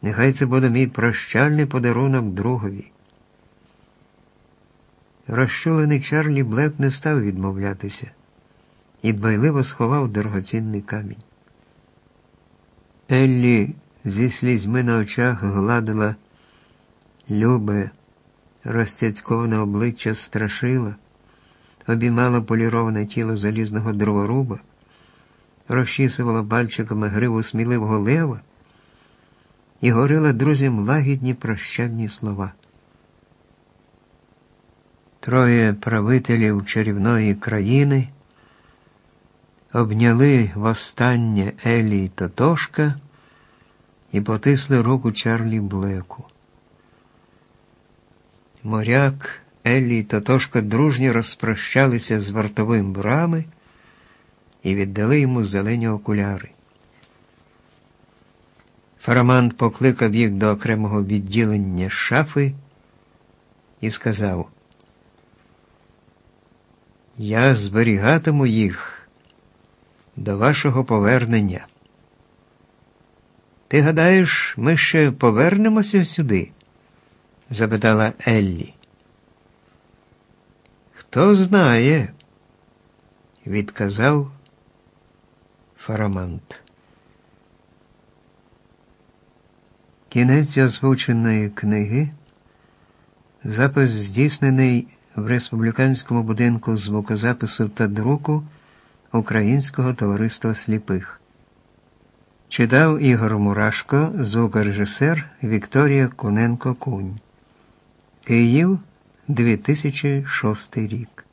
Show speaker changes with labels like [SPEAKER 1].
[SPEAKER 1] Нехай це буде мій прощальний подарунок другові. Розчулений Чарлі Блек не став відмовлятися і дбайливо сховав дорогоцінний камінь. Еллі зі слізьми на очах гладила любе, розцяцьковане обличчя Страшила, обіймала поліроване тіло залізного дроворуба, розчісувала пальчиками гриву сміливого лева і говорила друзям лагідні прощальні слова. Троє правителів чарівної країни обняли востаннє Еллі й Тотошка і потисли руку Чарлі Блеку. Моряк, Еллі й Тотошка дружньо розпрощалися з вартовим брами і віддали йому зелені окуляри. Фарамант покликав їх до окремого відділення шафи і сказав: «Я зберігатиму їх до вашого повернення». «Ти гадаєш, ми ще повернемося сюди?» – запитала Еллі. «Хто знає», – відказав Фарамант. Кінець озвученої книги. Запис здійснений в Республіканському будинку звукозапису та друку Українського товариства сліпих. Читав Ігор Мурашко, звукорежисер Вікторія Куненко-Кунь. Київ, 2006 рік.